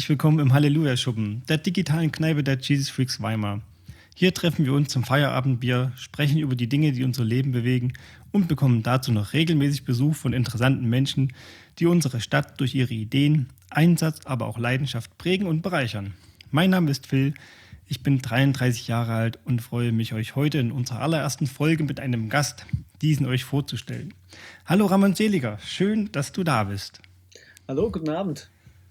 Herzlich willkommen im Halleluja-Schuppen, der digitalen Kneipe der Jesus Freaks Weimar. Hier treffen wir uns zum Feierabendbier, sprechen über die Dinge, die unser Leben bewegen und bekommen dazu noch regelmäßig Besuch von interessanten Menschen, die unsere Stadt durch ihre Ideen, Einsatz, aber auch Leidenschaft prägen und bereichern. Mein Name ist Phil, ich bin 33 Jahre alt und freue mich, euch heute in unserer allerersten Folge mit einem Gast diesen euch vorzustellen. Hallo Ramon Seliger, schön, dass du da bist. Hallo, guten Abend.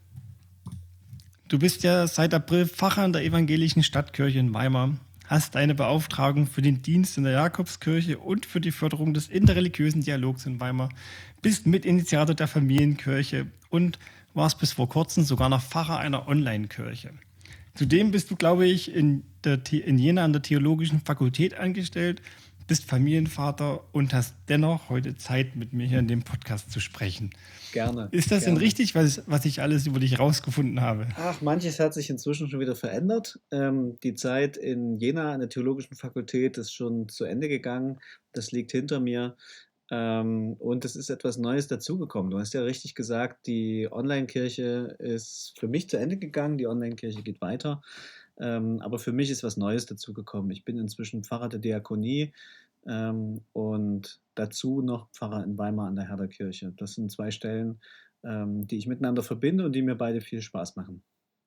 Du bist ja seit April Pfarrer in der evangelischen Stadtkirche in Weimar, hast eine Beauftragung für den Dienst in der Jakobskirche und für die Förderung des interreligiösen Dialogs in Weimar, bist Mitinitiator der Familienkirche und warst bis vor kurzem sogar noch Pfarrer einer Online-Kirche. Zudem bist du, glaube ich, in Jena an der Theologischen Fakultät angestellt, bist Familienvater und hast dennoch heute Zeit, mit mir hier in dem Podcast zu sprechen. Gerne. Ist das denn gerne. richtig, was ich alles über dich rausgefunden habe? Ach, manches hat sich inzwischen schon wieder verändert. Die Zeit in Jena an der Theologischen Fakultät ist schon zu Ende gegangen. Das liegt hinter mir. Und es ist etwas Neues dazugekommen. Du hast ja richtig gesagt, die Online-Kirche ist für mich zu Ende gegangen. Die Online-Kirche geht weiter. Aber für mich ist was Neues dazugekommen. Ich bin inzwischen Pfarrer der Diakonie und dazu noch Pfarrer in Weimar an der Herderkirche. Das sind zwei Stellen, die ich miteinander verbinde und die mir beide viel Spaß machen.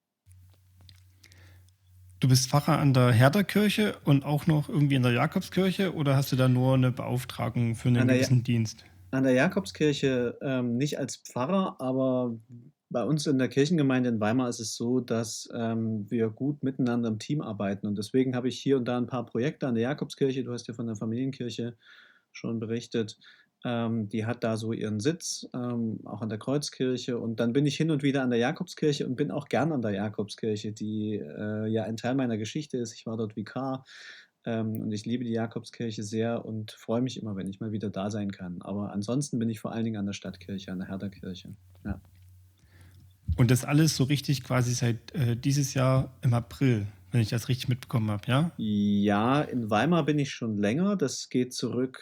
Du bist Pfarrer an der Herderkirche und auch noch irgendwie in der Jakobskirche oder hast du da nur eine Beauftragung für einen An der, Ja- gewissen Dienst? an der Jakobskirche nicht als Pfarrer, aber bei uns in der Kirchengemeinde in Weimar ist es so, dass wir gut miteinander im Team arbeiten. Und deswegen habe ich hier und da ein paar Projekte an der Jakobskirche. Du hast ja von der Familienkirche schon berichtet. Die hat da so ihren Sitz, auch an der Kreuzkirche. Und dann bin ich hin und wieder an der Jakobskirche und bin auch gern an der Jakobskirche, die ja ein Teil meiner Geschichte ist. Ich war dort Vikar und ich liebe die Jakobskirche sehr und freue mich immer, wenn ich mal wieder da sein kann. Aber ansonsten bin ich vor allen Dingen an der Stadtkirche, an der Herderkirche. Ja. Und das alles so richtig quasi seit dieses Jahr im April, wenn ich das richtig mitbekommen habe, ja? Ja, in Weimar bin ich schon länger. Das geht zurück.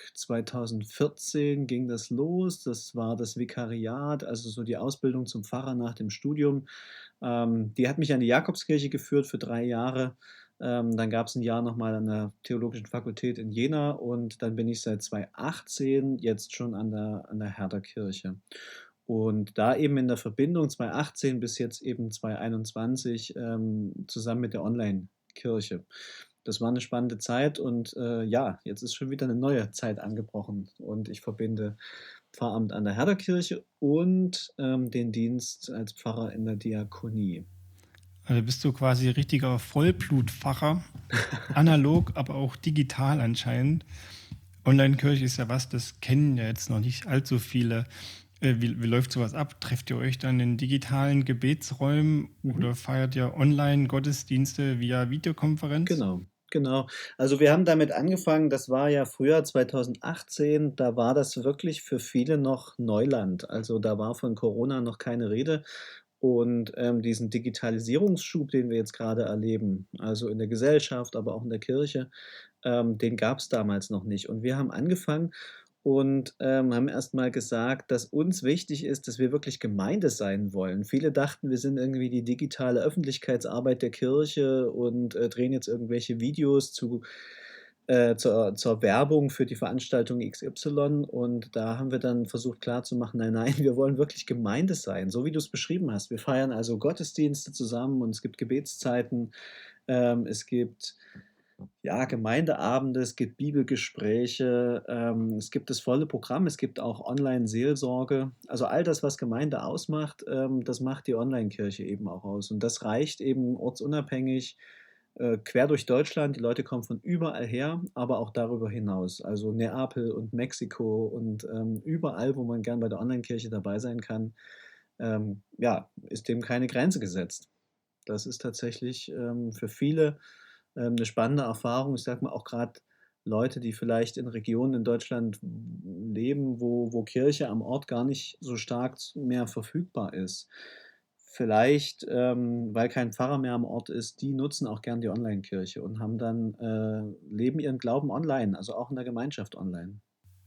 2014 ging das los. Das war das Vikariat, also so die Ausbildung zum Pfarrer nach dem Studium. Die hat mich an die Jakobskirche geführt für 3 Jahre. Dann gab es ein Jahr nochmal an der Theologischen Fakultät in Jena und dann bin ich seit 2018 jetzt schon an der Herderkirche. Und da eben in der Verbindung 2018 bis jetzt eben 2021 zusammen mit der Online-Kirche. Das war eine spannende Zeit und ja, jetzt ist schon wieder eine neue Zeit angebrochen und ich verbinde Pfarramt an der Herderkirche und den Dienst als Pfarrer in der Diakonie. Also bist du quasi richtiger Vollblutpfarrer, analog, aber auch digital anscheinend. Online-Kirche ist ja was, das kennen ja jetzt noch nicht allzu viele. Wie läuft sowas ab? Trefft ihr euch dann in digitalen Gebetsräumen Mhm. oder feiert ihr Online-Gottesdienste via Videokonferenz? Genau, genau. Also wir haben damit angefangen, das war ja früher 2018, da war das wirklich für viele noch Neuland. Also da war von Corona noch keine Rede. Und diesen Digitalisierungsschub, den wir jetzt gerade erleben, also in der Gesellschaft, aber auch in der Kirche, den gab es damals noch nicht. Und wir haben angefangen und haben erst mal gesagt, dass uns wichtig ist, dass wir wirklich Gemeinde sein wollen. Viele dachten, wir sind irgendwie die digitale Öffentlichkeitsarbeit der Kirche und drehen jetzt irgendwelche Videos zur Werbung für die Veranstaltung XY. Und da haben wir dann versucht klarzumachen, nein, nein, wir wollen wirklich Gemeinde sein, so wie du es beschrieben hast. Wir feiern also Gottesdienste zusammen und es gibt Gebetszeiten, es gibt ja, Gemeindeabende, es gibt Bibelgespräche, es gibt das volle Programm, es gibt auch Online-Seelsorge. Also all das, was Gemeinde ausmacht, das macht die Online-Kirche eben auch aus. Und das reicht eben ortsunabhängig quer durch Deutschland. Die Leute kommen von überall her, aber auch darüber hinaus. Also Neapel und Mexiko und überall, wo man gern bei der Online-Kirche dabei sein kann, ja, ist dem keine Grenze gesetzt. Das ist tatsächlich für viele eine spannende Erfahrung. Ich sage mal auch gerade Leute, die vielleicht in Regionen in Deutschland leben, wo Kirche am Ort gar nicht so stark mehr verfügbar ist. Vielleicht, weil kein Pfarrer mehr am Ort ist, die nutzen auch gern die Online-Kirche und haben dann leben ihren Glauben online, also auch in der Gemeinschaft online.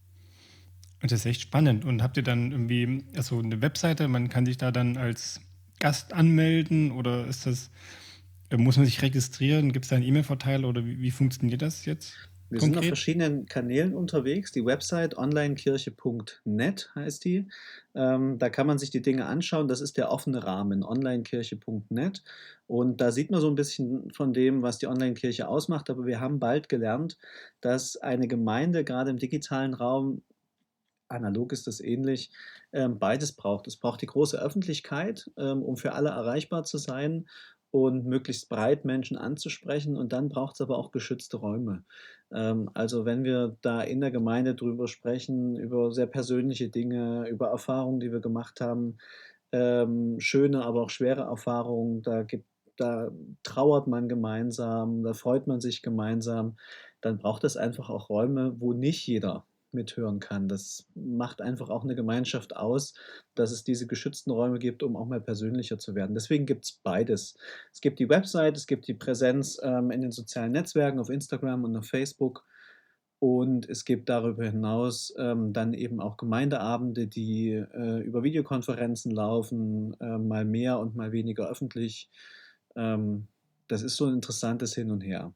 Und das ist echt spannend. Und habt ihr dann irgendwie also eine Webseite, man kann sich da dann als Gast anmelden oder muss man sich registrieren? Gibt es da einen E-Mail-Verteiler oder wie funktioniert das jetzt Wir sind auf konkret? verschiedenen Kanälen unterwegs. Die Website onlinekirche.net heißt die. Da kann man sich die Dinge anschauen. Das ist der offene Rahmen, onlinekirche.net. Und da sieht man so ein bisschen von dem, was die Onlinekirche ausmacht. Aber wir haben bald gelernt, dass eine Gemeinde gerade im digitalen Raum, analog ist das ähnlich, beides braucht. Es braucht die große Öffentlichkeit, um für alle erreichbar zu sein und möglichst breit Menschen anzusprechen. Und dann braucht es aber auch geschützte Räume. Also wenn wir da in der Gemeinde drüber sprechen, über sehr persönliche Dinge, über Erfahrungen, die wir gemacht haben, schöne, aber auch schwere Erfahrungen, da trauert man gemeinsam, da freut man sich gemeinsam, dann braucht es einfach auch Räume, wo nicht jeder mithören kann. Das macht einfach auch eine Gemeinschaft aus, dass es diese geschützten Räume gibt, um auch mal persönlicher zu werden. Deswegen gibt es beides. Es gibt die Website, es gibt die Präsenz, in den sozialen Netzwerken, auf Instagram und auf Facebook. Und es gibt darüber hinaus, dann eben auch Gemeindeabende, die, über Videokonferenzen laufen, mal mehr und mal weniger öffentlich. Ähm, Das ist so ein interessantes Hin und Her.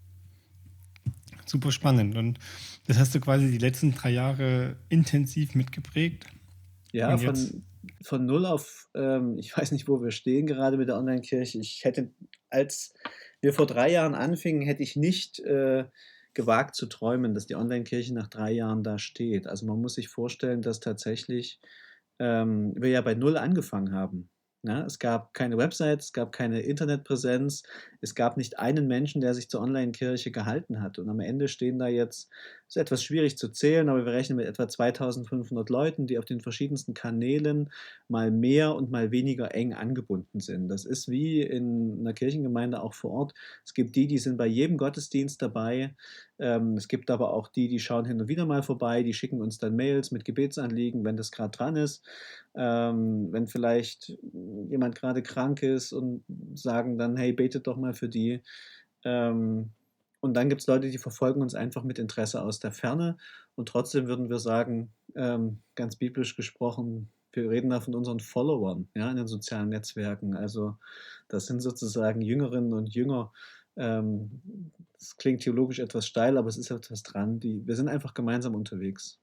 Super spannend. Und das hast du quasi die letzten 3 Jahre intensiv mitgeprägt. Ja, Und jetzt, von null auf, ich weiß nicht, wo wir stehen gerade mit der Online-Kirche. Als wir vor 3 Jahren anfingen, hätte ich nicht, gewagt zu träumen, dass die Online-Kirche nach 3 Jahren da steht. Also, man muss sich vorstellen, dass tatsächlich, wir ja bei null angefangen haben, ne? Es gab keine Website, es gab keine Internetpräsenz, es gab nicht einen Menschen, der sich zur Online-Kirche gehalten hat. Und am Ende stehen da jetzt, ist etwas schwierig zu zählen, aber wir rechnen mit etwa 2.500 Leuten, die auf den verschiedensten Kanälen mal mehr und mal weniger eng angebunden sind. Das ist wie in einer Kirchengemeinde auch vor Ort. Es gibt die, die sind bei jedem Gottesdienst dabei. Es gibt aber auch die, die schauen hin und wieder mal vorbei, die schicken uns dann Mails mit Gebetsanliegen, wenn das gerade dran ist. Wenn vielleicht jemand gerade krank ist und sagen dann, hey, betet doch mal für die. Ähm, und dann gibt es Leute, die verfolgen uns einfach mit Interesse aus der Ferne. Und trotzdem würden wir sagen, ganz biblisch gesprochen, wir reden da von unseren Followern, ja, in den sozialen Netzwerken. Also das sind sozusagen Jüngerinnen und Jünger. Ähm, Das klingt theologisch etwas steil, aber es ist etwas dran. Wir sind einfach gemeinsam unterwegs.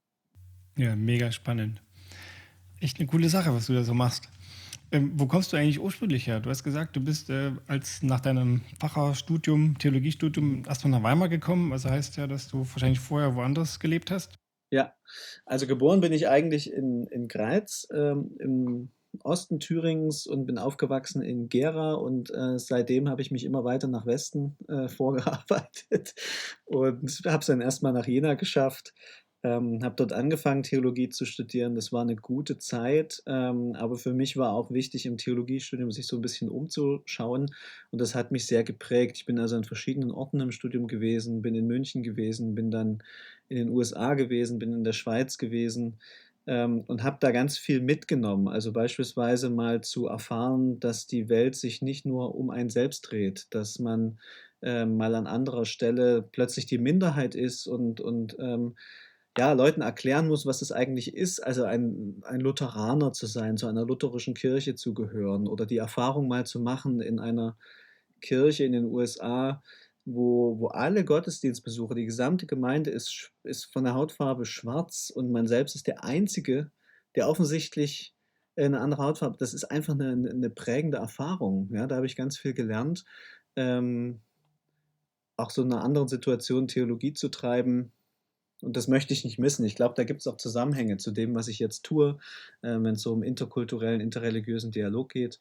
ja, mega spannend. Echt eine coole Sache, was du da so machst. Wo kommst du eigentlich ursprünglich her? Du hast gesagt, du bist nach deinem Facherstudium, Theologiestudium, erst mal nach Weimar gekommen. Also heißt ja, dass du wahrscheinlich vorher woanders gelebt hast. Ja, also geboren bin ich eigentlich in Greiz, im Osten Thüringens und bin aufgewachsen in Gera und seitdem habe ich mich immer weiter nach Westen vorgearbeitet und habe es dann erstmal nach Jena geschafft. Habe dort angefangen, Theologie zu studieren. Das war eine gute Zeit, aber für mich war auch wichtig im Theologiestudium sich so ein bisschen umzuschauen und das hat mich sehr geprägt. Ich bin also an verschiedenen Orten im Studium gewesen, bin in München gewesen, bin dann in den USA gewesen, bin in der Schweiz gewesen, und habe da ganz viel mitgenommen. Also beispielsweise mal zu erfahren, dass die Welt sich nicht nur um einen selbst dreht, dass man mal an anderer Stelle plötzlich die Minderheit ist und ja, Leuten erklären muss, was das eigentlich ist, also ein Lutheraner zu sein, zu einer lutherischen Kirche zu gehören oder die Erfahrung mal zu machen in einer Kirche in den USA, wo alle Gottesdienstbesucher, die gesamte Gemeinde ist von der Hautfarbe schwarz und man selbst ist der Einzige, der offensichtlich eine andere Hautfarbe hat. Das ist einfach eine prägende Erfahrung. Ja, da habe ich ganz viel gelernt. Ähm, Auch so in einer anderen Situation Theologie zu treiben. Und das möchte ich nicht missen. Ich glaube, da gibt es auch Zusammenhänge zu dem, was ich jetzt tue, wenn es so um interkulturellen, interreligiösen Dialog geht.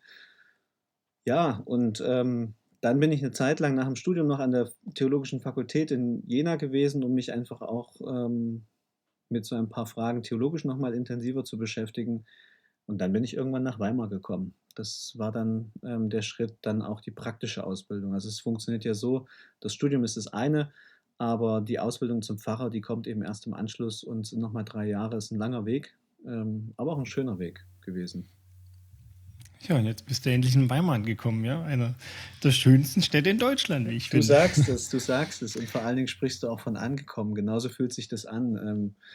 Ja, und dann bin ich eine Zeit lang nach dem Studium noch an der Theologischen Fakultät in Jena gewesen, um mich einfach auch mit so ein paar Fragen theologisch noch mal intensiver zu beschäftigen. Und dann bin ich irgendwann nach Weimar gekommen. Das war dann der Schritt, dann auch die praktische Ausbildung. Also es funktioniert ja so, das Studium ist das eine, aber die Ausbildung zum Pfarrer, die kommt eben erst im Anschluss und sind noch mal 3 Jahre, ist ein langer Weg, aber auch ein schöner Weg gewesen. Ja, und jetzt bist du endlich in Weimar angekommen, ja. Eine der schönsten Städte in Deutschland, wie ich Du finde. sagst es, du sagst es und vor allen Dingen sprichst du auch von angekommen. Genauso fühlt sich das an.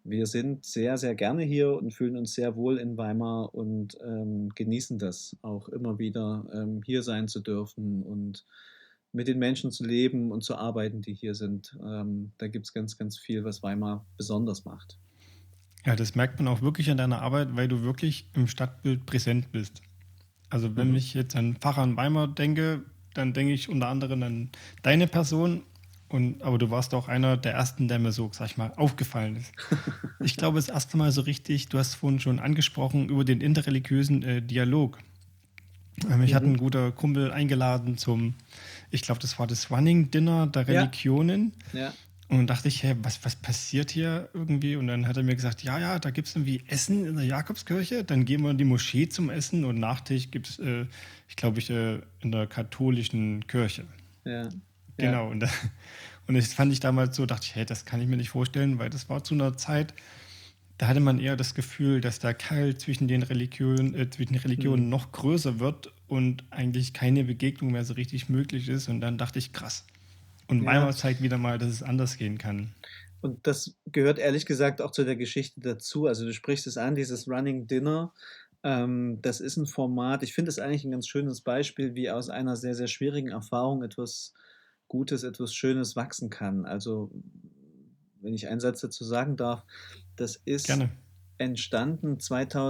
wir sind sehr, sehr gerne hier und fühlen uns sehr wohl in Weimar und, genießen das auch immer wieder, hier sein zu dürfen und mit den Menschen zu leben und zu arbeiten, die hier sind. Da gibt's ganz, ganz viel, was Weimar besonders macht. Ja, das merkt man auch wirklich an deiner Arbeit, weil du wirklich im Stadtbild präsent bist. Also wenn Mhm. ich jetzt an Pfarrer in Weimar denke, dann denke ich unter anderem an deine Person. Aber du warst auch einer der ersten, der mir so, sag ich mal, aufgefallen ist. Ich glaube, das erste Mal so richtig, du hast vorhin schon angesprochen, über den interreligiösen Dialog. Mich hat Mhm. ein guter Kumpel eingeladen ich glaube, das war das Running Dinner der Ja, Religionen. ja, Und dann dachte ich, hey, was passiert hier irgendwie? Und dann hat er mir gesagt, ja, ja, da gibt es irgendwie Essen in der Jakobskirche. Dann gehen wir in die Moschee zum Essen und Nachtisch gibt es, in der katholischen Kirche. ja, ja. Genau. Und das fand ich damals so, dachte ich, hey, das kann ich mir nicht vorstellen, weil das war zu einer Zeit, da hatte man eher das Gefühl, dass der Keil zwischen den Mhm. Religionen noch größer wird und eigentlich keine Begegnung mehr so richtig möglich ist. Und dann dachte ich, krass. Und Ja. Weimar zeigt wieder mal, dass es anders gehen kann. Und das gehört ehrlich gesagt auch zu der Geschichte dazu. Also, du sprichst es an, dieses Running Dinner. Das ist ein Format, ich finde es eigentlich ein ganz schönes Beispiel, wie aus einer sehr, sehr schwierigen Erfahrung etwas Gutes, etwas Schönes wachsen kann. Also, wenn ich einen Satz dazu sagen darf, das ist Gerne. entstanden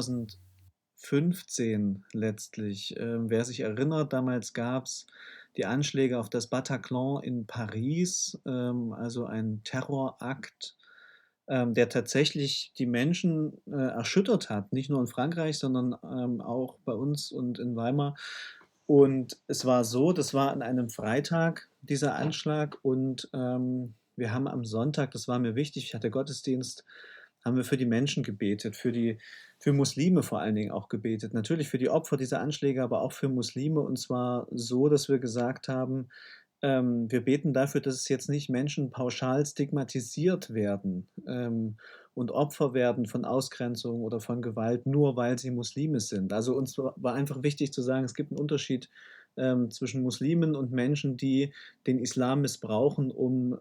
2015 letztlich. Wer sich erinnert, damals gab es die Anschläge auf das Bataclan in Paris, also ein Terrorakt, der tatsächlich die Menschen, erschüttert hat, nicht nur in Frankreich, sondern, auch bei uns und in Weimar. Und es war so, das war an einem Freitag, dieser Anschlag, und, wir haben am Sonntag, das war mir wichtig, ich hatte Gottesdienst, haben wir für die Menschen gebetet, für Muslime vor allen Dingen auch gebetet. Natürlich für die Opfer dieser Anschläge, aber auch für Muslime, und zwar so, dass wir gesagt haben, wir beten dafür, dass es jetzt nicht Menschen pauschal stigmatisiert werden, und Opfer werden von Ausgrenzung oder von Gewalt, nur weil sie Muslime sind. Also, uns war einfach wichtig zu sagen, es gibt einen Unterschied, zwischen Muslimen und Menschen, die den Islam missbrauchen, um,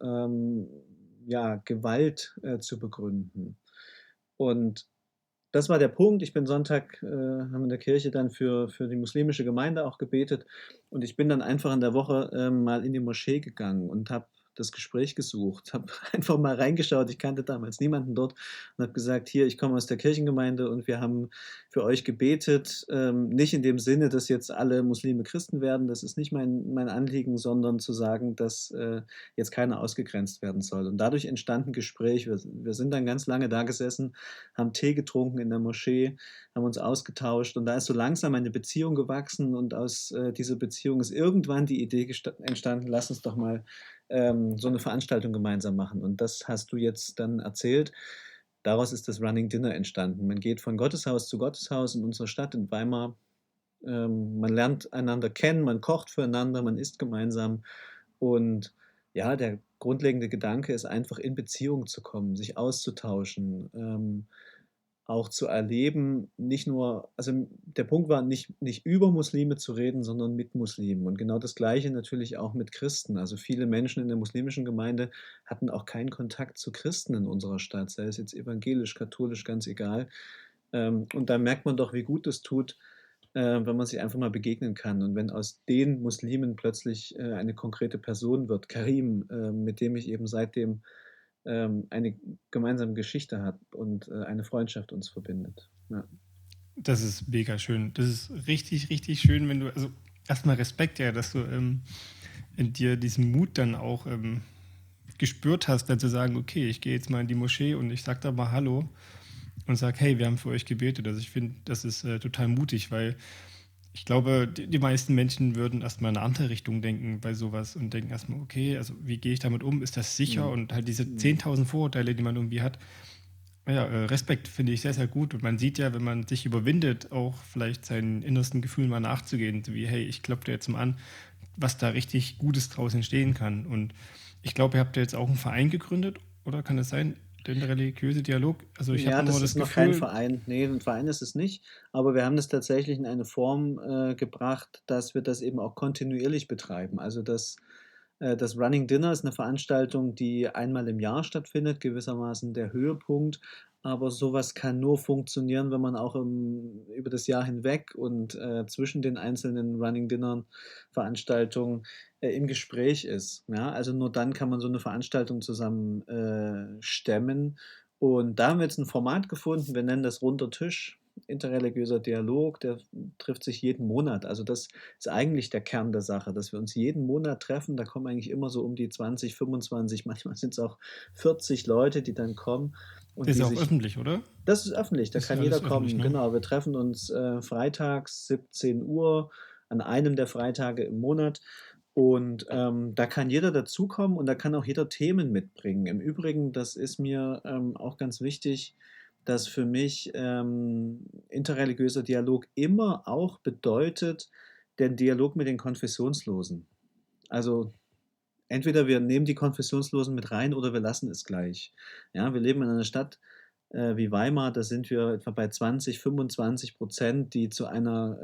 ja, Gewalt, zu begründen. Und das war der Punkt. Ich bin Sonntag, haben wir in der Kirche dann für die muslimische Gemeinde auch gebetet, und ich bin dann einfach in der Woche, mal in die Moschee gegangen und habe das Gespräch gesucht, habe einfach mal reingeschaut. Ich kannte damals niemanden dort und habe gesagt: „Hier, ich komme aus der Kirchengemeinde und wir haben für euch gebetet." Nicht in dem Sinne, dass jetzt alle Muslime Christen werden, das ist nicht mein Anliegen, sondern zu sagen, dass, jetzt keiner ausgegrenzt werden soll. Und dadurch entstand 'n Gespräch. Wir sind dann ganz lange da gesessen, haben Tee getrunken in der Moschee, haben uns ausgetauscht, und da ist so langsam eine Beziehung gewachsen, und aus, dieser Beziehung ist irgendwann die Idee entstanden: „Lass uns doch mal, so eine Veranstaltung gemeinsam machen." Und das hast du jetzt dann erzählt. Daraus ist das Running Dinner entstanden. Man geht von Gotteshaus zu Gotteshaus in unserer Stadt in Weimar. Man lernt einander kennen, man kocht füreinander, man isst gemeinsam, und ja, der grundlegende Gedanke ist einfach, in Beziehung zu kommen, sich auszutauschen, auch zu erleben, nicht nur, also, der Punkt war nicht über Muslime zu reden, sondern mit Muslimen, und genau das Gleiche natürlich auch mit Christen. Also, viele Menschen in der muslimischen Gemeinde hatten auch keinen Kontakt zu Christen in unserer Stadt, sei es jetzt evangelisch, katholisch, ganz egal. Und da merkt man doch, wie gut es tut, wenn man sich einfach mal begegnen kann, und wenn aus den Muslimen plötzlich, eine konkrete Person wird, Karim, mit dem ich eben seitdem, eine gemeinsame Geschichte habe und, eine Freundschaft uns verbindet. Ja. Das ist mega schön. Das ist richtig, richtig schön, wenn du, also erstmal Respekt, ja, dass du in dir diesen Mut dann auch gespürt hast, dann zu sagen, okay, ich gehe jetzt mal in die Moschee und ich sag da mal Hallo und sag, hey, wir haben für euch gebetet. Also ich finde, das ist total mutig, weil ich glaube, die meisten Menschen würden erstmal in eine andere Richtung denken bei sowas und denken erstmal, okay, also wie gehe ich damit um? Ist das sicher? Mhm. Und halt diese Mhm. 10.000 Vorurteile, die man irgendwie hat. Ja, Respekt finde ich sehr, sehr gut. Und man sieht ja, wenn man sich überwindet, auch vielleicht seinen innersten Gefühlen mal nachzugehen, so wie, hey, ich klopfe dir jetzt mal an, was da richtig Gutes draus entstehen kann. Und ich glaube, ihr habt ja jetzt auch einen Verein gegründet, oder kann das sein? Der religiöse Dialog? Also ich habe Ja, nur das ist das noch kein Gefühl, Verein. Ne, 'n Verein ist es nicht, aber wir haben das tatsächlich in eine Form, gebracht, dass wir das eben auch kontinuierlich betreiben. Also, dass, Das Running Dinner ist eine Veranstaltung, die einmal im Jahr stattfindet, gewissermaßen der Höhepunkt. Aber sowas kann nur funktionieren, wenn man auch über das Jahr hinweg und zwischen den einzelnen Running Dinnern Veranstaltungen im Gespräch ist. Ja? Also nur dann kann man so eine Veranstaltung zusammen stemmen. Und da haben wir jetzt ein Format gefunden, wir nennen das Runder Tisch. Interreligiöser Dialog, der trifft sich jeden Monat. Also das ist eigentlich der Kern der Sache, dass wir uns jeden Monat treffen. Da kommen eigentlich immer so um die 20, 25, manchmal sind es auch 40 Leute, die dann kommen und Ist die ja auch sich. öffentlich, oder? Das ist öffentlich, da Ist ja kann jeder alles öffentlich, kommen. ne? Genau, wir treffen uns freitags 17 Uhr an einem der Freitage im Monat. Und da kann jeder dazukommen und da kann auch jeder Themen mitbringen. Im Übrigen, das ist mir auch ganz wichtig, dass für mich interreligiöser Dialog immer auch bedeutet, den Dialog mit den Konfessionslosen. Also entweder wir nehmen die Konfessionslosen mit rein oder wir lassen es gleich. Ja, wir leben in einer Stadt wie Weimar, da sind wir etwa bei 20, 25%, die zu einer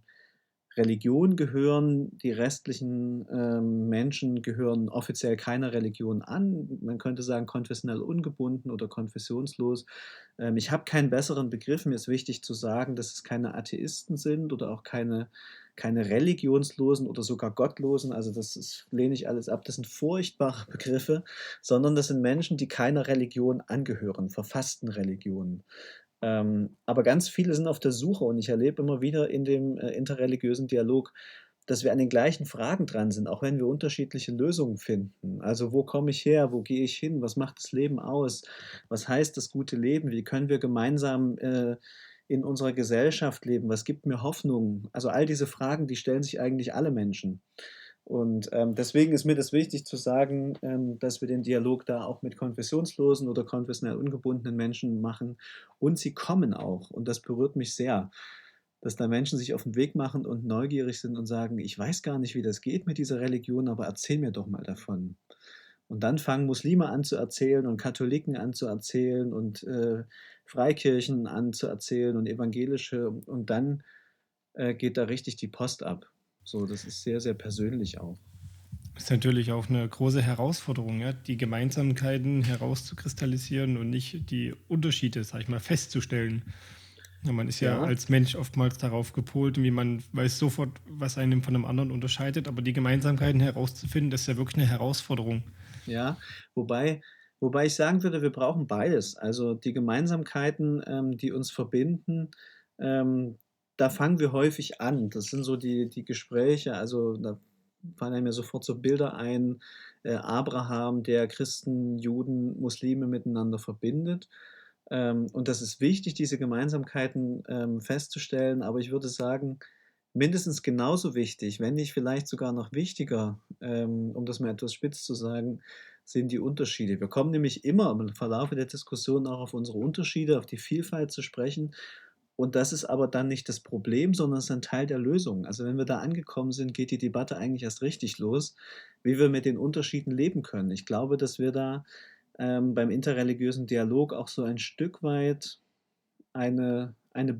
Religion gehören. Die restlichen Menschen gehören offiziell keiner Religion an. Man könnte sagen konfessionell ungebunden oder konfessionslos. Ich habe keinen besseren Begriff. Mir ist wichtig zu sagen, dass es keine Atheisten sind oder auch keine Religionslosen oder sogar Gottlosen. Also lehne ich alles ab. Das sind furchtbare Begriffe, sondern das sind Menschen, die keiner Religion angehören, verfassten Religionen. Aber ganz viele sind auf der Suche und ich erlebe immer wieder in dem interreligiösen Dialog, dass wir an den gleichen Fragen dran sind, auch wenn wir unterschiedliche Lösungen finden. Also wo komme ich her, wo gehe ich hin, was macht das Leben aus, was heißt das gute Leben, wie können wir gemeinsam in unserer Gesellschaft leben, was gibt mir Hoffnung. Also all diese Fragen, die stellen sich eigentlich alle Menschen. Und deswegen ist mir das wichtig zu sagen, dass wir den Dialog da auch mit konfessionslosen oder konfessionell ungebundenen Menschen machen. Und sie kommen auch. Und das berührt mich sehr, dass da Menschen sich auf den Weg machen und neugierig sind und sagen, ich weiß gar nicht, wie das geht mit dieser Religion, aber erzähl mir doch mal davon. Und dann fangen Muslime an zu erzählen und Katholiken an zu erzählen und Freikirchen an zu erzählen und evangelische. Und dann geht da richtig die Post ab. So, das ist sehr, sehr persönlich auch. Ist natürlich auch eine große Herausforderung, ja, die Gemeinsamkeiten herauszukristallisieren und nicht die Unterschiede, sag ich mal, festzustellen. Ja, man ist ja Ja, als Mensch oftmals darauf gepolt, wie man weiß sofort, was einen von einem anderen unterscheidet, aber die Gemeinsamkeiten herauszufinden, das ist ja wirklich eine Herausforderung. ja. Wobei, wobei ich sagen würde, wir brauchen beides. Also die Gemeinsamkeiten, die uns verbinden, ähm, da fangen wir häufig an. Das sind so die Gespräche. Also da fallen mir sofort so Bilder ein. Abraham, der Christen, Juden, Muslime miteinander verbindet. Und das ist wichtig, diese Gemeinsamkeiten festzustellen. Aber ich würde sagen, mindestens genauso wichtig, wenn nicht vielleicht sogar noch wichtiger, um das mal etwas spitz zu sagen, sind die Unterschiede. Wir kommen nämlich immer im Verlauf der Diskussion auch auf unsere Unterschiede, auf die Vielfalt zu sprechen. Und das ist aber dann nicht das Problem, sondern es ist ein Teil der Lösung. Also wenn wir da angekommen sind, geht die Debatte eigentlich erst richtig los, wie wir mit den Unterschieden leben können. Ich glaube, dass wir da beim interreligiösen Dialog auch so ein Stück weit eine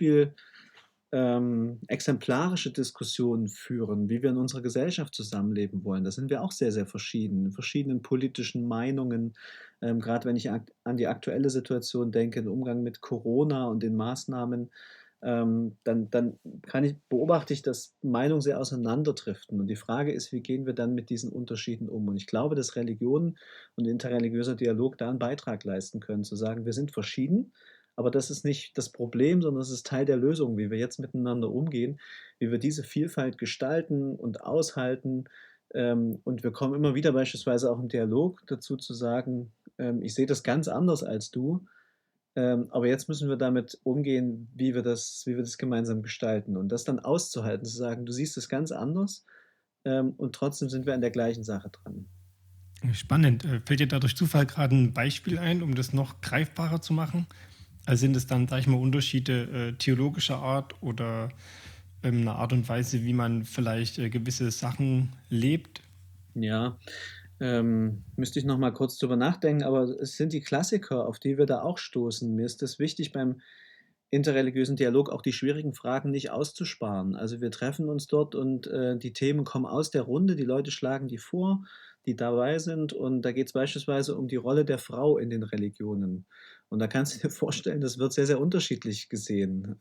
exemplarische Diskussion führen, wie wir in unserer Gesellschaft zusammenleben wollen. Da sind wir auch sehr, sehr verschieden, in verschiedenen politischen Meinungen. Gerade wenn ich an die aktuelle Situation denke, den Umgang mit Corona und den Maßnahmen, dann beobachte ich, dass Meinungen sehr auseinanderdriften. Und die Frage ist, wie gehen wir dann mit diesen Unterschieden um? Und ich glaube, dass Religion und interreligiöser Dialog da einen Beitrag leisten können, zu sagen, wir sind verschieden, aber das ist nicht das Problem, sondern es ist Teil der Lösung, wie wir jetzt miteinander umgehen, wie wir diese Vielfalt gestalten und aushalten. Und wir kommen immer wieder beispielsweise auch im Dialog dazu zu sagen, ich sehe das ganz anders als du, aber jetzt müssen wir damit umgehen, wie wir das gemeinsam gestalten. Und das dann auszuhalten, zu sagen, du siehst es ganz anders und trotzdem sind wir an der gleichen Sache dran. Spannend. Fällt dir da durch Zufall gerade ein Beispiel ein, um das noch greifbarer zu machen? Also sind es dann, sag ich mal, Unterschiede theologischer Art oder eine Art und Weise, wie man vielleicht gewisse Sachen lebt? Ja, müsste ich noch mal kurz drüber nachdenken, aber es sind die Klassiker, auf die wir da auch stoßen. Mir ist das wichtig interreligiösen Dialog auch die schwierigen Fragen nicht auszusparen. Also, wir treffen uns dort und, die Themen kommen aus der Runde, die Leute schlagen die vor, die dabei sind und da geht es beispielsweise um die Rolle der Frau in den Religionen. Und da kannst du dir vorstellen, das wird sehr, sehr unterschiedlich gesehen.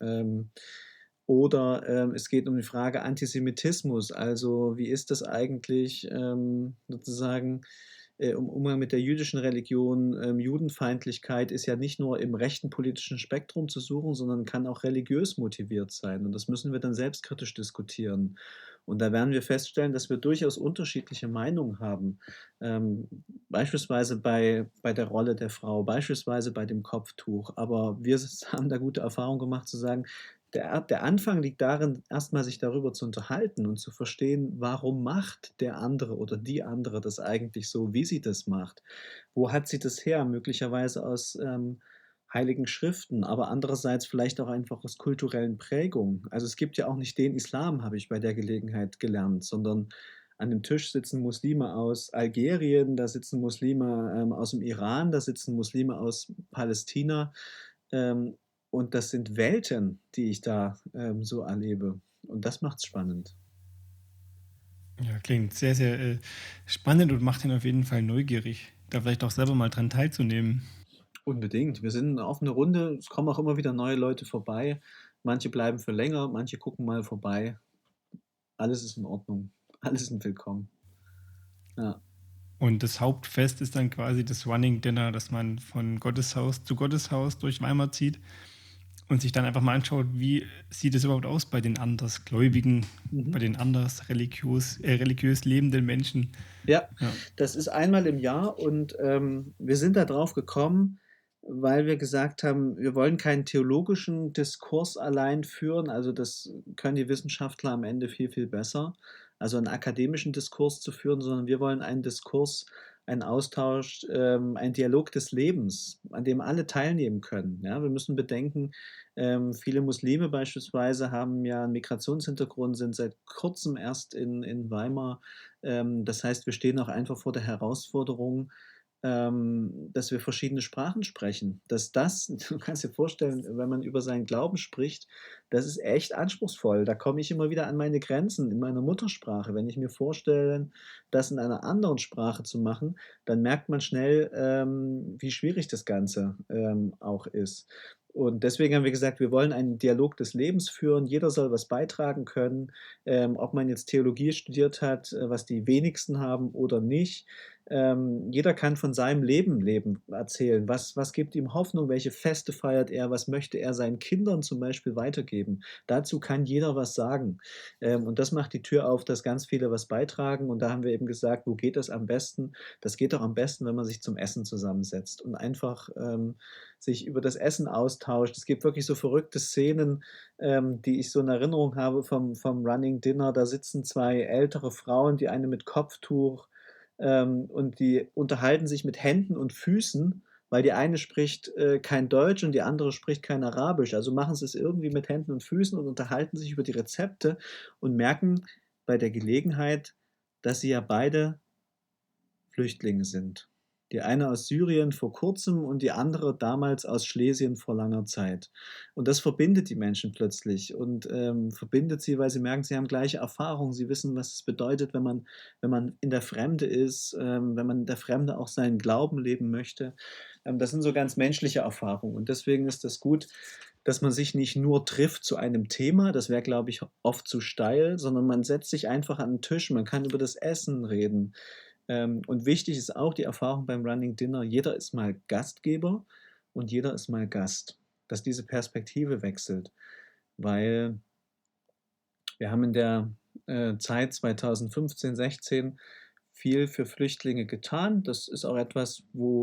Oder, es geht um die Frage Antisemitismus. Also, wie ist das eigentlich, sozusagen, im Umgang mit der jüdischen Religion? Judenfeindlichkeit ist ja nicht nur im rechten politischen Spektrum zu suchen, sondern kann auch religiös motiviert sein. Und das müssen wir dann selbstkritisch diskutieren. Und da werden wir feststellen, dass wir durchaus unterschiedliche Meinungen haben. Ähm, beispielsweise bei der Rolle der Frau, beispielsweise bei dem Kopftuch. Aber wir haben da gute Erfahrungen gemacht zu sagen, der Anfang liegt darin, erstmal sich darüber zu unterhalten und zu verstehen, warum macht der andere oder die andere das eigentlich so, wie sie das macht? Wo hat sie das her? Möglicherweise aus, heiligen Schriften, aber andererseits vielleicht auch einfach aus kulturellen Prägungen. Also, es gibt ja auch nicht den Islam, habe ich bei der Gelegenheit gelernt, sondern an dem Tisch sitzen Muslime aus Algerien, da sitzen Muslime, aus dem Iran, da sitzen Muslime aus Palästina. Ähm, und das sind Welten, die ich da, so erlebe. Und das macht's spannend. Ja, klingt sehr, sehr spannend und macht ihn auf jeden Fall neugierig, da vielleicht auch selber mal dran teilzunehmen. Unbedingt. Wir sind 'ne offene Runde. Es kommen auch immer wieder neue Leute vorbei. Manche bleiben für länger, manche gucken mal vorbei. Alles ist in Ordnung. Alle sind willkommen. Ja. Und das Hauptfest ist dann quasi das Running Dinner, dass man von Gotteshaus zu Gotteshaus durch Weimar zieht und sich dann einfach mal anschaut, wie sieht es überhaupt aus bei den Andersgläubigen, bei Mhm. den anders religiös lebenden Menschen. Ja, Ja. das ist einmal im Jahr und, wir sind da drauf gekommen, weil wir gesagt haben, wir wollen keinen theologischen Diskurs allein führen. Also, das können die Wissenschaftler am Ende viel, viel besser, also einen akademischen Diskurs zu führen, sondern wir wollen einen Diskurs, einen Austausch, einen Dialog des Lebens, an dem alle teilnehmen können, ja? Wir müssen bedenken, viele Muslime beispielsweise haben ja 'n Migrationshintergrund, sind seit Kurzem erst in Weimar. Das heißt, wir stehen auch einfach vor der Herausforderung, dass wir verschiedene Sprachen sprechen. Dass das du kannst dir vorstellen, wenn man über seinen Glauben spricht, das ist echt anspruchsvoll. Da komme ich immer wieder an meine Grenzen in meiner Muttersprache. Wenn ich mir vorstelle, das in einer anderen Sprache zu machen, dann merkt man schnell, wie schwierig das Ganze, auch ist. Und deswegen haben wir gesagt, wir wollen einen Dialog des Lebens führen. Jeder soll was beitragen können, ob man jetzt Theologie studiert hat, was die wenigsten haben oder nicht. Jeder kann von seinem Leben erzählen. Was gibt ihm Hoffnung? Welche Feste feiert er? Was möchte er seinen Kindern zum Beispiel weitergeben? Dazu kann jeder was sagen. Und das macht die Tür auf, dass ganz viele was beitragen. Und da haben wir eben gesagt, wo geht das am besten? Das geht doch am besten, wenn man sich zum Essen zusammensetzt und einfach sich über das Essen austauscht. Es gibt wirklich so verrückte Szenen, die ich so in Erinnerung habe vom Running Dinner. Da sitzen 2 ältere Frauen, die eine mit Kopftuch, und die unterhalten sich mit Händen und Füßen, weil die eine spricht, kein Deutsch und die andere spricht kein Arabisch. Also machen sie es irgendwie mit Händen und Füßen und unterhalten sich über die Rezepte und merken bei der Gelegenheit, dass sie ja beide Flüchtlinge sind. Die eine aus Syrien vor Kurzem und die andere damals aus Schlesien vor langer Zeit. Und das verbindet die Menschen plötzlich und, verbindet sie, weil sie merken, sie haben gleiche Erfahrungen. Sie wissen, was es bedeutet, wenn man in der Fremde ist, wenn man in der Fremde auch seinen Glauben leben möchte. Das sind so ganz menschliche Erfahrungen und deswegen ist das gut, dass man sich nicht nur trifft zu einem Thema, das wäre, glaube ich, oft zu steil, sondern man setzt sich einfach an 'n Tisch, man kann über das Essen reden. Und wichtig ist auch die Erfahrung beim Running Dinner, jeder ist mal Gastgeber und jeder ist mal Gast, dass diese Perspektive wechselt, weil wir haben in der, Zeit 2015, 16 viel für Flüchtlinge getan. Das ist auch etwas,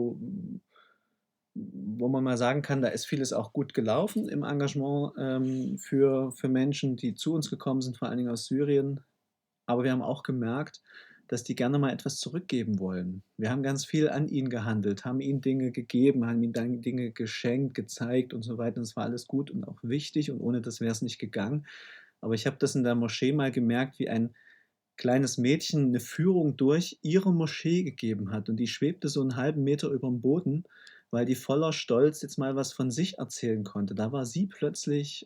wo man mal sagen kann, da ist vieles auch gut gelaufen im Engagement, für Menschen, die zu uns gekommen sind, vor allen Dingen aus Syrien. Aber wir haben auch gemerkt, dass die gerne mal etwas zurückgeben wollen. Wir haben ganz viel an ihnen gehandelt, haben ihnen Dinge gegeben, haben ihnen dann Dinge geschenkt, gezeigt und so weiter. Und es war alles gut und auch wichtig und ohne das wäre es nicht gegangen. Aber ich habe das in der Moschee mal gemerkt, wie ein kleines Mädchen eine Führung durch ihre Moschee gegeben hat und die schwebte so einen halben Meter überm Boden weil die voller Stolz jetzt mal was von sich erzählen konnte. Da war sie plötzlich,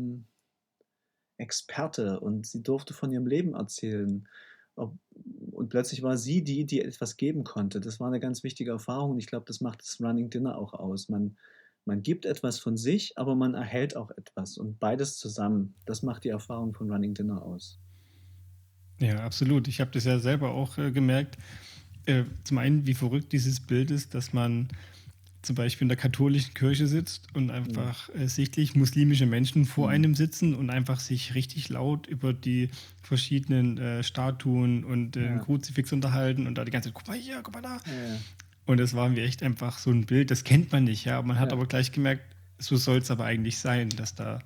Experte und sie durfte von ihrem Leben erzählen. Ob und plötzlich war sie die, die etwas geben konnte. Das war 'ne ganz wichtige Erfahrung und ich glaube, das macht das Running Dinner auch aus. Man gibt etwas von sich, aber man erhält auch etwas und beides zusammen, das macht die Erfahrung von Running Dinner aus. Ja, absolut. Ich habe das ja selber auch gemerkt. Zum einen, wie verrückt dieses Bild ist, dass man zum Beispiel in der katholischen Kirche sitzt und Mhm. einfach sichtlich muslimische Menschen vor Mhm. einem sitzen und einfach sich richtig laut über die verschiedenen Statuen und den Ja, Kruzifix unterhalten und da die ganze Zeit, guck mal hier, guck mal da. ja, ja, Und das war mir echt einfach so ein Bild, das kennt man nicht, ja. Man hat ja, aber gleich gemerkt, so soll es aber eigentlich sein, dass da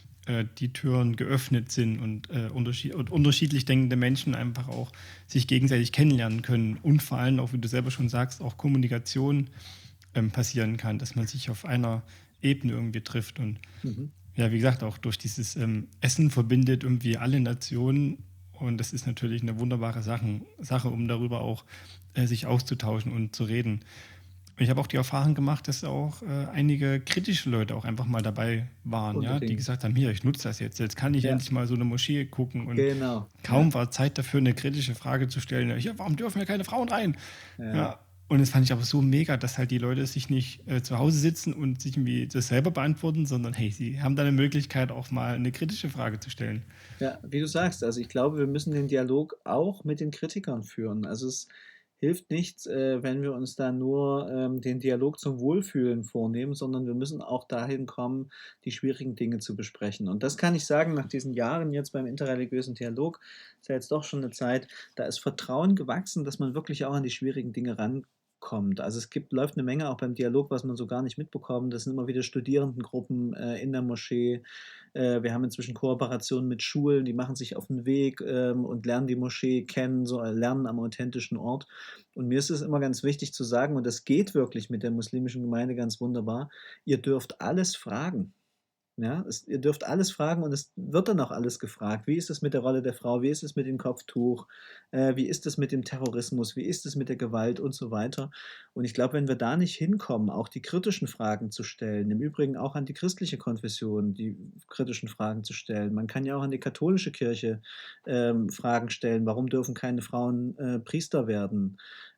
die Türen geöffnet sind und, und unterschiedlich denkende Menschen einfach auch sich gegenseitig kennenlernen können und vor allem auch, wie du selber schon sagst, auch Kommunikation passieren kann, dass man sich auf einer Ebene irgendwie trifft. Und mhm. ja, wie gesagt, auch durch dieses Essen verbindet irgendwie alle Nationen. Und das ist natürlich eine wunderbare Sache, um darüber auch sich auszutauschen und zu reden. Und ich habe auch die Erfahrung gemacht, dass auch einige kritische Leute auch einfach mal dabei waren, ja, die Unbedingt. gesagt haben, hier, ich nutze das jetzt, jetzt kann ich Ja, endlich mal so eine Moschee gucken und genau. Ja, kaum war Zeit dafür, eine kritische Frage zu stellen, ja, warum dürfen ja keine Frauen rein? ja. Ja, und das fand ich aber so mega, dass halt die Leute sich nicht zu Hause sitzen und sich irgendwie das selber beantworten, sondern hey, sie haben da eine Möglichkeit, auch mal eine kritische Frage zu stellen. Ja, wie du sagst, also ich glaube, wir müssen den Dialog auch mit den Kritikern führen. Also, es hilft nichts, wenn wir uns da nur, den Dialog zum Wohlfühlen vornehmen, sondern wir müssen auch dahin kommen, die schwierigen Dinge zu besprechen. Und das kann ich sagen, nach diesen Jahren jetzt beim interreligiösen Dialog, ist ja jetzt doch schon eine Zeit, da ist Vertrauen gewachsen, dass man wirklich auch an die schwierigen Dinge rankommt. Also, es läuft eine Menge auch beim Dialog, was man so gar nicht mitbekommt. Das sind immer wieder Studierendengruppen, in der Moschee. Wir haben inzwischen Kooperationen mit Schulen, die machen sich auf den Weg, und lernen die Moschee kennen, so lernen am authentischen Ort. Und mir ist es immer ganz wichtig zu sagen, und das geht wirklich mit der muslimischen Gemeinde ganz wunderbar: Ihr dürft alles fragen. Ja, ihr dürft alles fragen und es wird dann auch alles gefragt. Wie ist es mit der Rolle der Frau? Wie ist es mit dem Kopftuch? Wie ist es mit dem Terrorismus? Wie ist es mit der Gewalt und so weiter? Und ich glaube, wenn wir da nicht hinkommen, auch die kritischen Fragen zu stellen, im Übrigen auch an die christliche Konfession die kritischen Fragen zu stellen. Man kann ja auch an die katholische Kirche, Fragen stellen. Warum dürfen keine Frauen, Priester werden?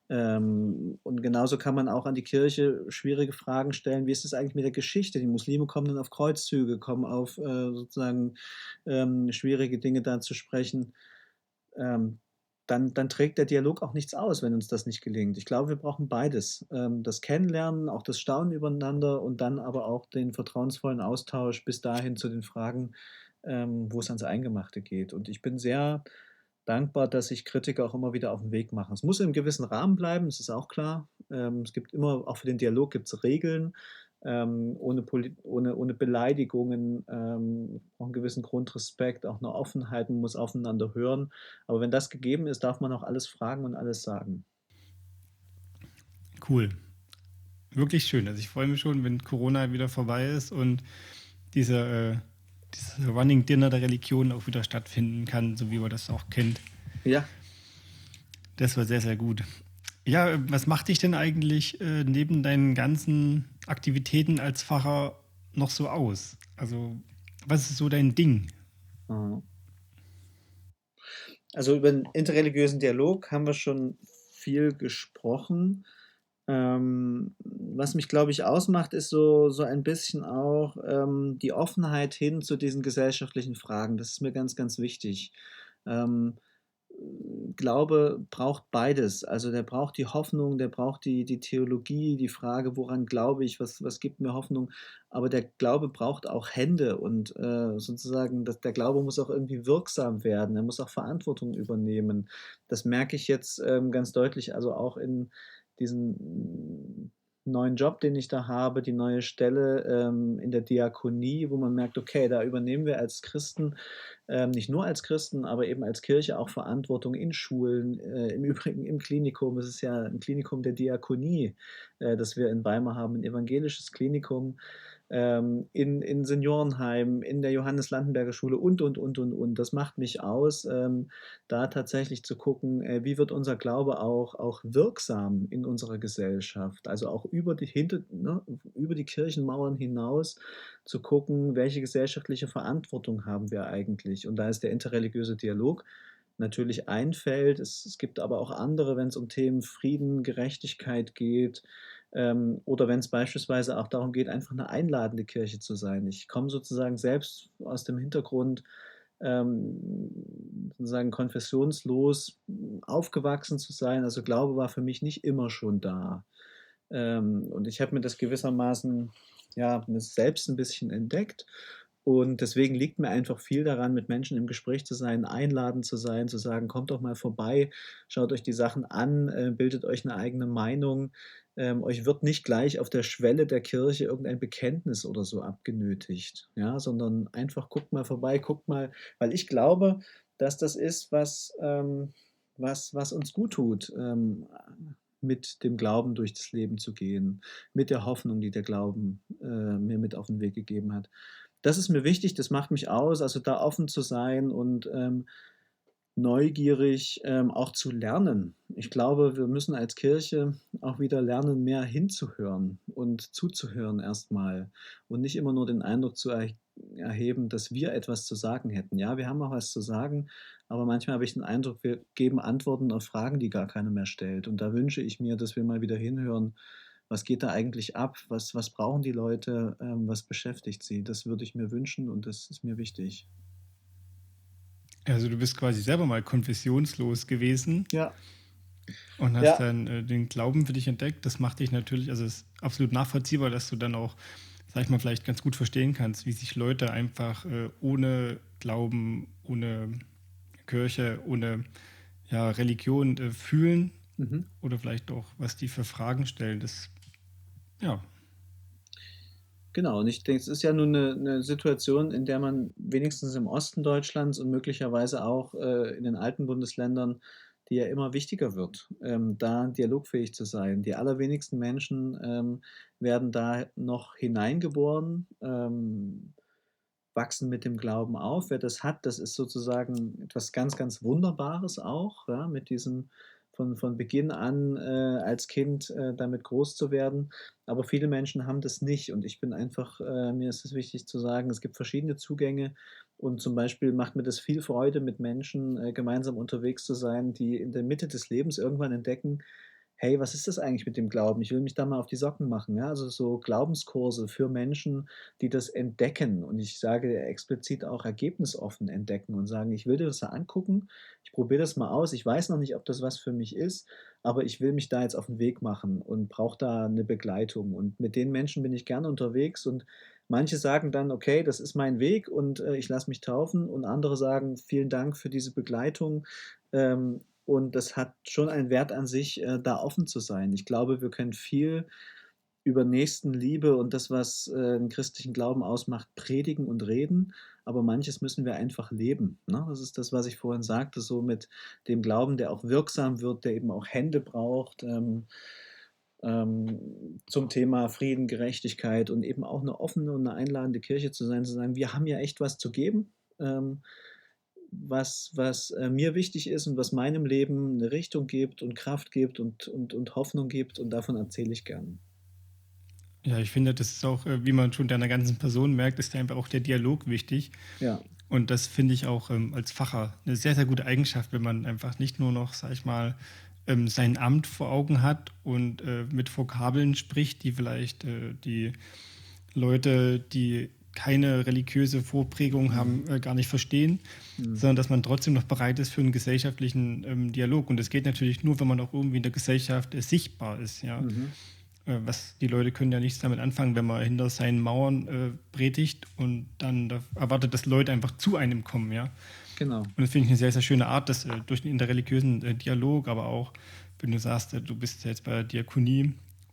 Und genauso kann man auch an die Kirche schwierige Fragen stellen. Wie ist es eigentlich mit der Geschichte? Die Muslime kommen dann auf Kreuzzüge, kommen auf, sozusagen, schwierige Dinge da zu sprechen. Ähm, dann trägt der Dialog auch nichts aus, wenn uns das nicht gelingt. Ich glaube, wir brauchen beides. Das Kennenlernen, auch das Staunen übereinander und dann aber auch den vertrauensvollen Austausch bis dahin zu den Fragen, wo es ans Eingemachte geht. Und ich bin sehr dankbar, dass sich Kritiker auch immer wieder auf den Weg machen. Es muss im gewissen Rahmen bleiben, das ist auch klar. Es gibt immer auch für den Dialog gibt's Regeln, ohne Beleidigungen, auch 'n gewissen Grundrespekt, auch 'ne Offenheit, man muss aufeinander hören. Aber wenn das gegeben ist, darf man auch alles fragen und alles sagen. Cool, wirklich schön. Also ich freue mich schon, wenn Corona wieder vorbei ist und dieser dieses Running Dinner der Religion auch wieder stattfinden kann, so wie man das auch kennt. Ja, Das war sehr, sehr gut. Ja, was macht dich denn eigentlich neben deinen ganzen Aktivitäten als Pfarrer noch so aus? Also, was ist so dein Ding? mhm. Also, über 'n interreligiösen Dialog haben wir schon viel gesprochen. Was mich, glaube ich, ausmacht, ist so ein bisschen auch, die Offenheit hin zu diesen gesellschaftlichen Fragen. Das ist mir ganz, ganz wichtig. Ähm, Glaube braucht beides. Also, der braucht die Hoffnung, der braucht die Theologie, die Frage: „Woran glaube ich? Was gibt mir Hoffnung?“ Aber der Glaube braucht auch Hände und, sozusagen der Glaube muss auch irgendwie wirksam werden. Er muss auch Verantwortung übernehmen. Das merke ich jetzt, ganz deutlich, also auch in diesen neuen Job, den ich da habe, die neue Stelle, in der Diakonie, wo man merkt: „Okay, da übernehmen wir als Christen, nicht nur als Christen, aber eben als Kirche auch Verantwortung in Schulen, im Übrigen im Klinikum. Es ist ja ein Klinikum der Diakonie, das wir in Weimar haben, ein evangelisches Klinikum, in Seniorenheimen, in der Johannes-Landenberger-Schule und. Das macht mich aus, da tatsächlich zu gucken, wie wird unser Glaube auch wirksam in unserer Gesellschaft, also auch über die Kirchenmauern hinaus zu gucken, welche gesellschaftliche Verantwortung haben wir eigentlich. Und da ist der interreligiöse Dialog natürlich ein Feld. Es gibt aber auch andere, wenn es um Themen Frieden, Gerechtigkeit geht, oder wenn es beispielsweise auch darum geht, einfach eine einladende Kirche zu sein. Ich komme sozusagen selbst aus dem Hintergrund, sozusagen konfessionslos aufgewachsen zu sein. Also Glaube war für mich nicht immer schon da. Und ich habe mir das gewissermaßen, ja, mir selbst ein bisschen entdeckt. Und deswegen liegt mir einfach viel daran, mit Menschen im Gespräch zu sein, einladend zu sein, zu sagen: „Kommt doch mal vorbei, schaut euch die Sachen an, bildet euch eine eigene Meinung. Euch wird nicht gleich auf der Schwelle der Kirche irgendein Bekenntnis oder so abgenötigt, ja, sondern einfach guckt mal vorbei, guckt mal“, weil ich glaube, dass das ist, was uns gut tut, mit dem Glauben durch das Leben zu gehen, mit der Hoffnung, die der Glauben, mir mit auf den Weg gegeben hat. Das ist mir wichtig, das macht mich aus, also da offen zu sein und, neugierig, auch zu lernen. Ich glaube, wir müssen als Kirche auch wieder lernen, mehr hinzuhören und zuzuhören erstmal und nicht immer nur den Eindruck zu erheben, dass wir etwas zu sagen hätten. Ja, wir haben auch was zu sagen, aber manchmal habe ich den Eindruck, wir geben Antworten auf Fragen, die gar keiner mehr stellt. Und da wünsche ich mir, dass wir mal wieder hinhören, was geht da eigentlich ab? Was brauchen die Leute? Was beschäftigt sie? Das würde ich mir wünschen und das ist mir wichtig. Also du bist quasi selber mal konfessionslos gewesen Ja, und hast ja, dann den Glauben für dich entdeckt. Das macht dich natürlich, also es ist absolut nachvollziehbar, dass du dann auch, sag ich mal, vielleicht ganz gut verstehen kannst, wie sich Leute einfach ohne Glauben, ohne Kirche, ohne ja, Religion fühlen mhm. oder vielleicht auch, was die für Fragen stellen. Das, ja, Genau. Und ich denke, es ist ja nun eine Situation, in der man wenigstens im Osten Deutschlands und möglicherweise auch, in den alten Bundesländern, die ja immer wichtiger wird, da dialogfähig zu sein. Die allerwenigsten Menschen, werden da noch hineingeboren, wachsen mit dem Glauben auf. Wer das hat, das ist sozusagen etwas ganz, ganz Wunderbares auch, ja, mit diesem von Beginn an, als Kind, damit groß zu werden. Aber viele Menschen haben das nicht und ich bin einfach mir ist es wichtig zu sagen, es gibt verschiedene Zugänge und zum Beispiel macht mir das viel Freude, mit Menschen, gemeinsam unterwegs zu sein, die in der Mitte des Lebens irgendwann entdecken: „Hey, was ist das eigentlich mit dem Glauben? Ich will mich da mal auf die Socken machen“, ja? Also, so Glaubenskurse für Menschen, die das entdecken und ich sage explizit auch ergebnisoffen entdecken und sagen: „Ich will dir das mal angucken. Ich probiere das mal aus. Ich weiß noch nicht, ob das was für mich ist, aber ich will mich da jetzt auf 'n Weg machen und brauche da 'ne Begleitung.“ Und mit den Menschen bin ich gerne unterwegs und manche sagen dann: „Okay, das ist mein Weg und, ich lasse mich taufen.“ Und andere sagen: „Vielen Dank für diese Begleitung.“ Und das hat schon einen Wert an sich, da offen zu sein. Ich glaube, wir können viel über Nächstenliebe und das, was, 'n christlichen Glauben ausmacht, predigen und reden, aber manches müssen wir einfach leben, ne? Das ist das, was ich vorhin sagte, so mit dem Glauben, der auch wirksam wird, der eben auch Hände braucht, zum Thema Frieden, Gerechtigkeit und eben auch eine offene und eine einladende Kirche zu sein, zu sagen: „Wir haben ja echt was zu geben, was mir wichtig ist und was meinem Leben eine Richtung gibt und Kraft gibt und Hoffnung gibt und davon erzähle ich gern.“ ja, ich finde, das ist auch, wie man schon deiner ganzen Person merkt, ist einfach auch der Dialog wichtig. Ja, Und das finde ich auch als Pfarrer eine sehr, sehr gute Eigenschaft, wenn man einfach nicht nur noch, sag ich mal, sein Amt vor Augen hat und mit Vokabeln spricht, die vielleicht die Leute, die keine religiöse Vorprägung mhm, haben, gar nicht verstehen, mhm, sondern dass man trotzdem noch bereit ist für einen gesellschaftlichen Dialog. Und das geht natürlich nur, wenn man auch irgendwie in der Gesellschaft sichtbar ist. Ja? mhm, Was die Leute können ja nichts damit anfangen, wenn man hinter seinen Mauern predigt und dann da erwartet, dass Leute einfach zu einem kommen, ja. genau. Und das finde ich eine sehr, sehr schöne Art, das durch den interreligiösen Dialog, aber auch, wenn du sagst, du bist jetzt bei der Diakonie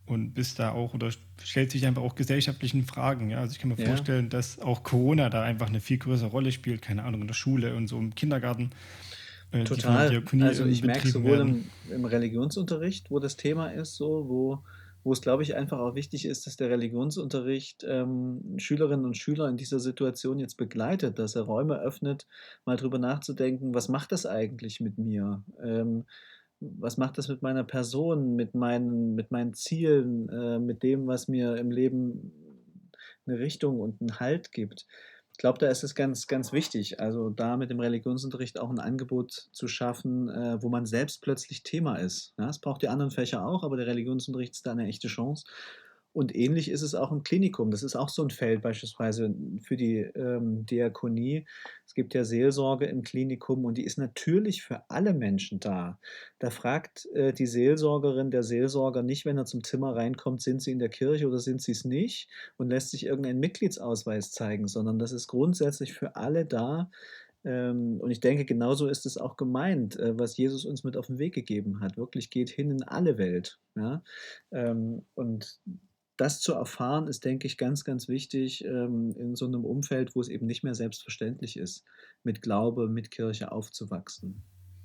und bist da auch oder stellst dich einfach auch gesellschaftlichen Fragen. Ja? Also ich kann mir Ja, vorstellen, dass auch Corona da einfach eine viel größere Rolle spielt, keine Ahnung, in der Schule und so im Kindergarten, die von der total. Diakonie Also, ich merke betrieben sowohl werden. im Religionsunterricht, wo das Thema ist so, wo es, glaube ich, einfach auch wichtig ist, dass der Religionsunterricht, Schülerinnen und Schüler in dieser Situation jetzt begleitet, dass er Räume öffnet, mal drüber nachzudenken: „Was macht das eigentlich mit mir? Was macht das mit meiner Person, mit meinen Zielen, mit dem, was mir im Leben eine Richtung und einen Halt gibt?“ Ich glaube, da ist es ganz, ganz wichtig, also, da mit dem Religionsunterricht auch ein Angebot zu schaffen, wo man selbst plötzlich Thema ist, ja? Es braucht die anderen Fächer auch, aber der Religionsunterricht ist da 'ne echte Chance. Und ähnlich ist es auch im Klinikum. Das ist auch so 'n Feld beispielsweise für die, Diakonie. Es gibt ja Seelsorge im Klinikum und die ist natürlich für alle Menschen da. Da fragt, die Seelsorgerin, der Seelsorger nicht, wenn er zum Zimmer reinkommt: „Sind Sie in der Kirche oder sind Sie's nicht?“ und lässt sich irgendein Mitgliedsausweis zeigen, sondern das ist grundsätzlich für alle da. Und ich denke, genauso ist es auch gemeint, was Jesus uns mit auf 'n Weg gegeben hat. Wirklich: „Geht hin in alle Welt“, ja? Und das zu erfahren, ist, denke ich, ganz, ganz wichtig, in so 'nem Umfeld, wo es eben nicht mehr selbstverständlich ist, mit Glaube, mit Kirche aufzuwachsen.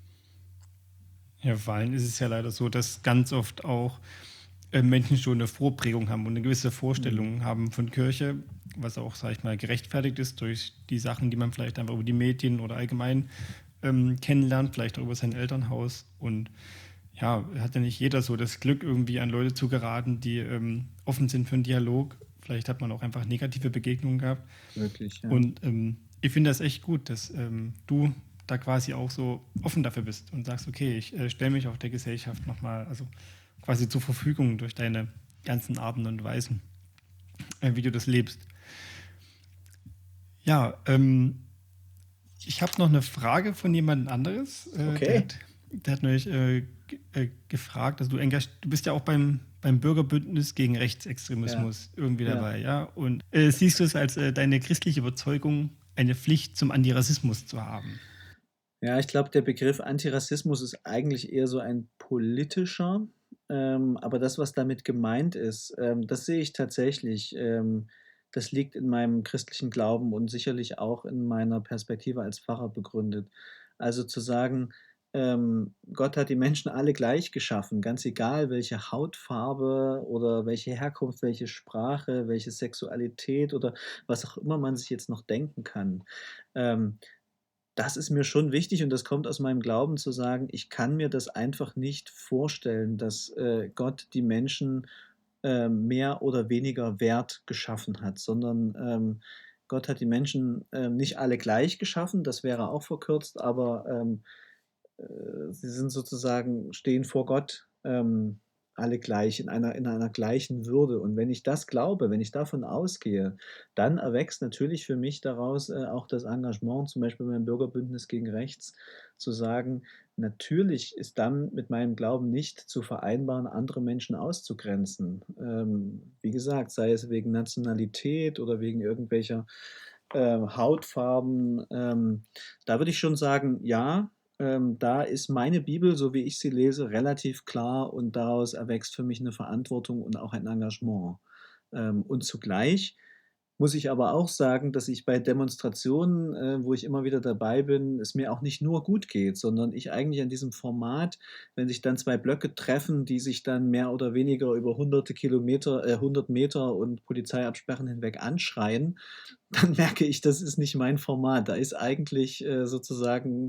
Ja, vor allem ist es ja leider so, dass ganz oft auch Menschen schon eine Vorprägung haben und eine gewisse Mhm. Vorstellung haben von Kirche, was auch, sage ich mal, gerechtfertigt ist durch die Sachen, die man vielleicht einfach über die Medien oder allgemein kennenlernt, vielleicht auch über sein Elternhaus. Und ja, hat ja nicht jeder so das Glück, irgendwie an Leute zu geraten, die offen sind für einen Dialog. Vielleicht hat man auch einfach negative Begegnungen gehabt. Wirklich, ja. Und ich finde das echt gut, dass du da quasi auch so offen dafür bist und sagst, okay, ich stelle mich auch der Gesellschaft nochmal, also quasi zur Verfügung durch deine ganzen Arten und Weisen, wie du das lebst. Ja, ich habe noch eine Frage von jemand anderes. Okay. Der hat nämlich gefragt, also du bist ja auch beim Bürgerbündnis gegen Ja, Rechtsextremismus irgendwie ja. dabei, ja? Und siehst du es als deine christliche Überzeugung, eine Pflicht zum Antirassismus zu haben? Ja, ich glaube, der Begriff Antirassismus ist eigentlich eher so ein politischer, aber das, was damit gemeint ist, das sehe ich tatsächlich. Das liegt in meinem christlichen Glauben und sicherlich auch in meiner Perspektive als Pfarrer begründet. Also zu sagen, Gott hat die Menschen alle gleich geschaffen, ganz egal, welche Hautfarbe oder welche Herkunft, welche Sprache, welche Sexualität oder was auch immer man sich jetzt noch denken kann. Ähm, Das ist mir schon wichtig und das kommt aus meinem Glauben zu sagen, ich kann mir das einfach nicht vorstellen, dass, Gott die Menschen, mehr oder weniger wert geschaffen hat, sondern, Gott hat die Menschen, nicht alle gleich geschaffen, das wäre auch verkürzt, aber, sie sind sozusagen stehen vor Gott, alle gleich in einer gleichen Würde. Und wenn ich das glaube, wenn ich davon ausgehe, dann erwächst natürlich für mich daraus, auch das Engagement, zum Beispiel beim Bürgerbündnis gegen Rechts, zu sagen: „Natürlich ist dann mit meinem Glauben nicht zu vereinbaren, andere Menschen auszugrenzen.“ Wie gesagt, sei es wegen Nationalität oder wegen irgendwelcher, Hautfarben. Da würde ich schon sagen, ja, da ist meine Bibel, so wie ich sie lese, relativ klar und daraus erwächst für mich eine Verantwortung und auch ein Engagement. Und zugleich muss ich aber auch sagen, dass ich bei Demonstrationen, wo ich immer wieder dabei bin, es mir auch nicht nur gut geht, sondern ich eigentlich an diesem Format, wenn sich dann 2 Blöcke treffen, die sich dann mehr oder weniger über hunderte Kilometer 100 Meter und Polizeiabsperren hinweg anschreien, dann merke ich, das ist nicht mein Format. Da ist eigentlich, sozusagen,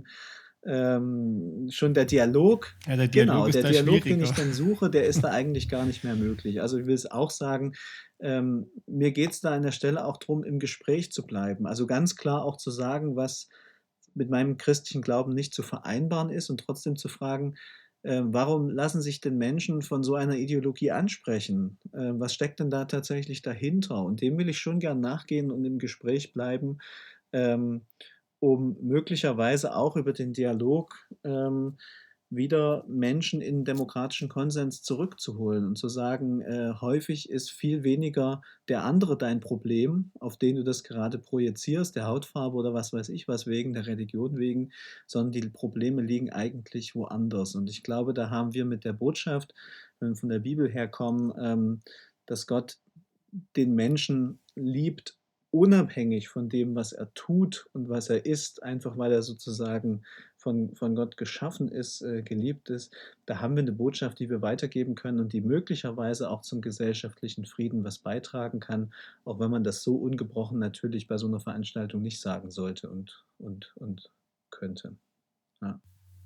schon der Dialog, Ja, der Dialog genau, ist der da Dialog, den ich schwieriger. dann suche, der ist da eigentlich gar nicht mehr möglich. Also, ich will es auch sagen, mir geht's da an der Stelle auch drum, im Gespräch zu bleiben. Also, ganz klar auch zu sagen, was mit meinem christlichen Glauben nicht zu vereinbaren ist und trotzdem zu fragen, warum lassen sich denn Menschen von so einer Ideologie ansprechen? Was steckt denn da tatsächlich dahinter? Und dem will ich schon gern nachgehen und im Gespräch bleiben, ähm, um möglicherweise auch über den Dialog, wieder Menschen in demokratischen Konsens zurückzuholen und zu sagen, häufig ist viel weniger der andere dein Problem, auf den du das gerade projizierst, der Hautfarbe oder was weiß ich was wegen, der Religion wegen, sondern die Probleme liegen eigentlich woanders. Und ich glaube, da haben wir mit der Botschaft, wenn wir von der Bibel herkommen, dass Gott den Menschen liebt, unabhängig von dem, was er tut und was er ist, einfach weil er sozusagen von Gott geschaffen ist, geliebt ist. Da haben wir eine Botschaft, die wir weitergeben können und die möglicherweise auch zum gesellschaftlichen Frieden was beitragen kann, auch wenn man das so ungebrochen natürlich bei so einer Veranstaltung nicht sagen sollte und könnte. Ja.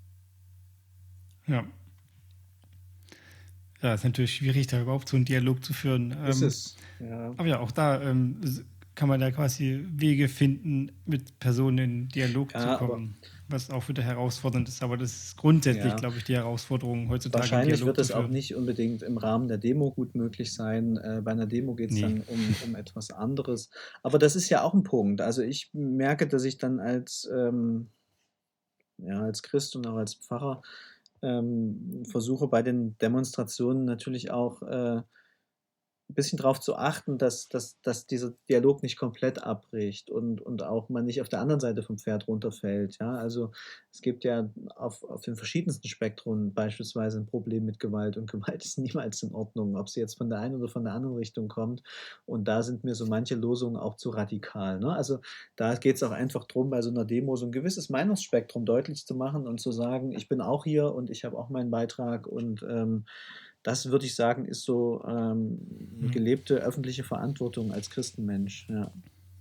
Ja. Ja, ist natürlich schwierig, da überhaupt so einen Dialog zu führen. Ist es, ja. Aber ja, auch da kann man da quasi Wege finden, mit Personen in Dialog zu Ja, aber kommen, was auch wieder herausfordernd ist. Aber das ist grundsätzlich, ja. glaube ich, die Herausforderung, heutzutage einen Wahrscheinlich wird Dialog zu es auch führen. nicht unbedingt im Rahmen der Demo gut möglich sein. Bei einer Demo geht es Nee. dann um etwas anderes. Aber das ist ja auch ein Punkt. Also ich merke, dass ich dann ja, als Christ und auch als Pfarrer versuche bei den Demonstrationen natürlich auch 'n bisschen drauf zu achten, dass dieser Dialog nicht komplett abbricht und auch man nicht auf der anderen Seite vom Pferd runterfällt, ja? Also, es gibt ja auf den verschiedensten Spektren beispielsweise ein Problem mit Gewalt und Gewalt ist niemals in Ordnung, ob sie jetzt von der einen oder von der anderen Richtung kommt. Und da sind mir so manche Losungen auch zu radikal, ne? Also, da geht es auch einfach drum, bei so einer Demo so ein gewisses Meinungsspektrum deutlich zu machen und zu sagen: „Ich bin auch hier und ich habe auch meinen Beitrag“ und, das würde ich sagen, ist so, 'ne Hm. gelebte öffentliche Verantwortung als Christenmensch, ja.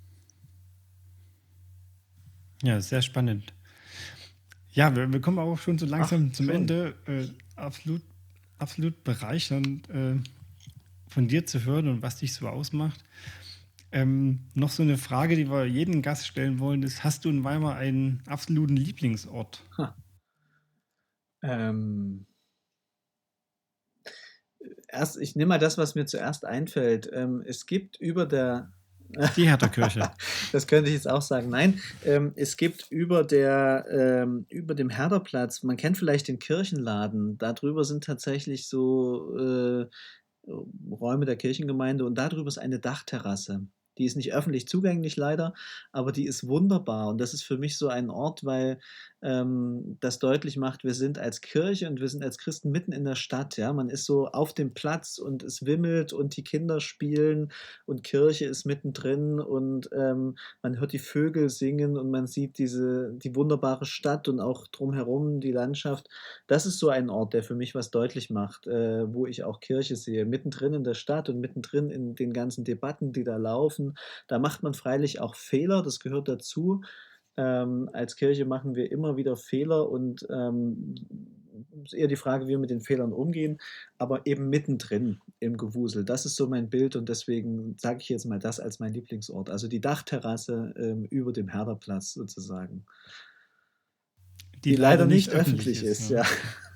Ja, sehr spannend. Ja, wir kommen auch schon so Ach, langsam zum schon. Ende. Absolut, absolut bereichernd von dir zu hören und was dich so ausmacht. Noch so eine Frage, die wir jedem Gast stellen wollen, ist: Hast du in Weimar einen absoluten Lieblingsort? Ha. Ähm, ich nehme mal das, was mir zuerst einfällt. Es gibt über der Die Hertha-Kirche. das könnte ich jetzt auch sagen. Nein, es gibt über dem Herderplatz man kennt vielleicht den Kirchenladen, da drüber sind tatsächlich so, Räume der Kirchengemeinde und da drüber ist eine Dachterrasse. Die ist nicht öffentlich zugänglich leider, aber die ist wunderbar und das ist für mich so ein Ort, weil, das deutlich macht, wir sind als Kirche und wir sind als Christen mitten in der Stadt, ja? Man ist so auf dem Platz und es wimmelt und die Kinder spielen und Kirche ist mittendrin und, man hört die Vögel singen und man sieht die wunderbare Stadt und auch drumherum die Landschaft. Das ist so ein Ort, der für mich was deutlich macht, wo ich auch Kirche sehe, mittendrin in der Stadt und mittendrin in den ganzen Debatten, die da laufen. Da macht man freilich auch Fehler, das gehört dazu. Als Kirche machen wir immer wieder Fehler und, ist eher die Frage, wie wir mit den Fehlern umgehen, aber eben mittendrin im Gewusel. Das ist so mein Bild und deswegen sage ich jetzt mal das als mein Lieblingsort. Also die Dachterrasse, über dem Herderplatz sozusagen, Die die leider leider nicht nicht öffentlich öffentlich ist. ist, Ja. ja.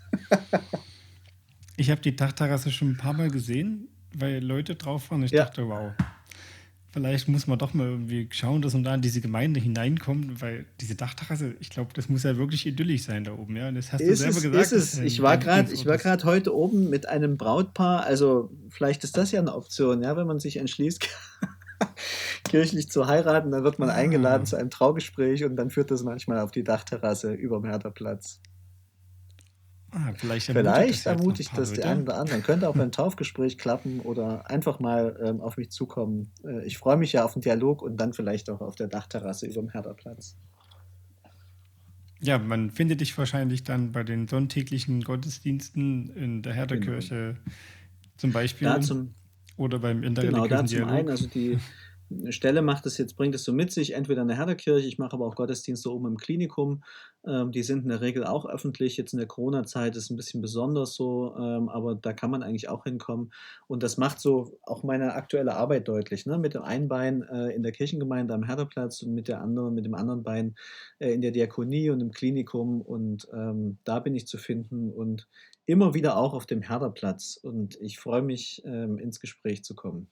Ich habe die Dachterrasse schon ein paar Mal gesehen, weil Leute drauf waren. Ich Ja, dachte, wow, vielleicht muss man doch mal irgendwie schauen, dass man da in diese Gemeinde hineinkommt, weil diese Dachterrasse, ich glaube, das muss ja wirklich idyllisch sein da oben. Ja, und das hast du ist selber es, ist gesagt, dass es. es Ich dein war gerade, ich Lieblingsort war ist. gerade heute oben mit einem Brautpaar. Also vielleicht ist das ja eine Option, ja, wenn man sich entschließt, kirchlich zu heiraten, dann wird man eingeladen Ah, zu einem Traugespräch und dann führt das manchmal auf die Dachterrasse überm Herderplatz. vielleicht ermutigt das Vielleicht ja jetzt noch ein ermutigt paar das die Leute. einen oder anderen. Könnte auch beim Taufgespräch klappen oder einfach mal, auf mich zukommen. Ich freue mich ja auf 'n Dialog und dann vielleicht auch auf der Dachterrasse überm Herderplatz. Ja, man findet dich wahrscheinlich dann bei den sonntäglichen Gottesdiensten in der Genau. Hertha-Kirche zum Da Beispiel zum oder beim Genau, da interreligiösen zum einen, Dialog. also die Stelle bringt es so mit sich, entweder in der Herderkirche, ich mache aber auch Gottesdienste oben im Klinikum. Die sind in der Regel auch öffentlich. Jetzt in der Corona-Zeit ist 'n bisschen besonders so, aber da kann man eigentlich auch hinkommen. Und das macht so auch meine aktuelle Arbeit deutlich, ne? Mit dem einen Bein, in der Kirchengemeinde am Herderplatz und mit dem anderen Bein, in der Diakonie und im Klinikum. Und, da bin ich zu finden und immer wieder auch auf dem Herderplatz. Und ich freue mich, ins Gespräch zu kommen.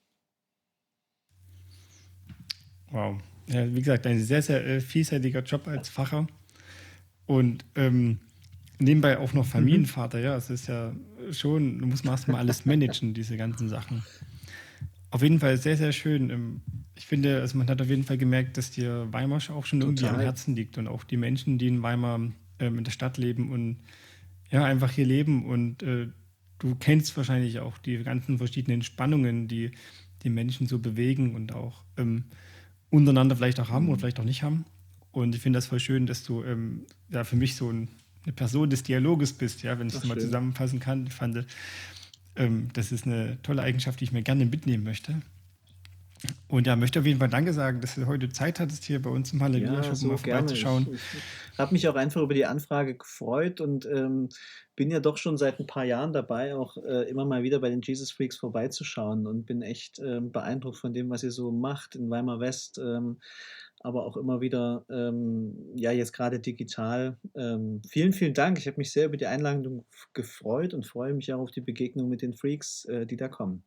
Wow. Ja, wie gesagt, ein sehr, sehr vielseitiger Job als Pfarrer und nebenbei auch noch Mhm. Familienvater. Ja, es ist ja schon, du musst erstmal alles managen, diese ganzen Sachen. Auf jeden Fall sehr, sehr schön. Ich finde, also man hat auf jeden Fall gemerkt, dass dir Weimar auch schon irgendwie am Total. Herzen liegt und auch die Menschen, die in Weimar in der Stadt leben und ja, einfach hier leben und du kennst wahrscheinlich auch die ganzen verschiedenen Spannungen, die die Menschen so bewegen und auch untereinander vielleicht auch haben oder Mhm. vielleicht auch nicht haben. Und ich finde das voll schön, dass du ja, für mich so eine Person des Dialoges bist, ja, wenn ich Ach, es mal schön. zusammenfassen kann. Ich fand, das ist eine tolle Eigenschaft, die ich mir gerne mitnehmen möchte. Und ja, möchte auf jeden Fall Danke sagen, dass du heute Zeit hattest, hier bei uns im Ja, Halleluja-Schuppen mal so gerne. Ich, vorbeizuschauen. ich habe mich auch einfach über die Anfrage gefreut und bin ja doch schon seit ein paar Jahren dabei, auch immer mal wieder bei den Jesus Freaks vorbeizuschauen und bin echt beeindruckt von dem, was ihr so macht in Weimar West, aber auch immer wieder, ja, jetzt gerade digital. Vielen, vielen Dank. Ich habe mich sehr über die Einladung gefreut und freue mich auch auf die Begegnung mit den Freaks, die da kommen.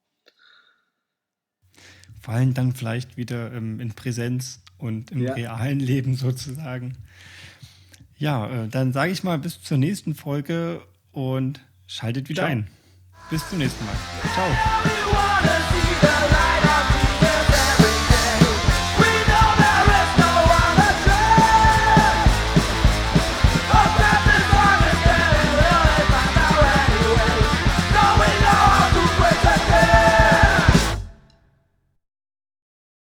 Vor allem dann vielleicht wieder in Präsenz und im Ja, realen Leben sozusagen. Ja, dann sage ich mal bis zur nächsten Folge und schaltet wieder ciao. ein. Bis zum nächsten Mal. Ciao.